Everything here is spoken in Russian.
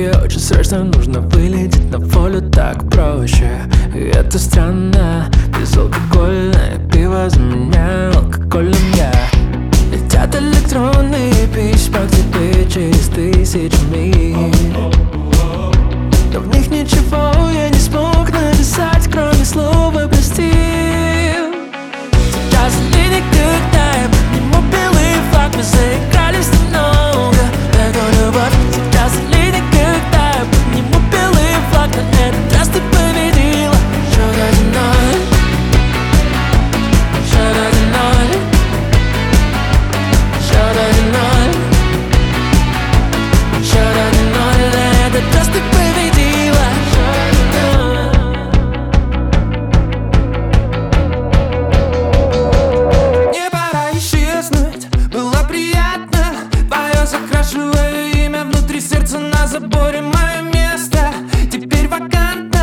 Тебе очень срочно нужно вылететь на волю, так проще. Это странно, безалкогольное пиво заменял алкоголем я. Летят электронные письма к тебе через тысячи миль, но в них ничего я не смог написать, кроме слова «прости». Сейчас или никогда я подниму белый флаг. Мы заигрались немного, такую любовь. Сейчас или никогда я подниму белый флаг. На этот раз ты победила. Should I deny? Should I deny? Should I deny? Should I deny? На этот раз ты победила. Should I deny? Не пора исчезнуть, было приятно. Твое закрашивая имя внутри сердца на заборе. Мое место теперь вакантно.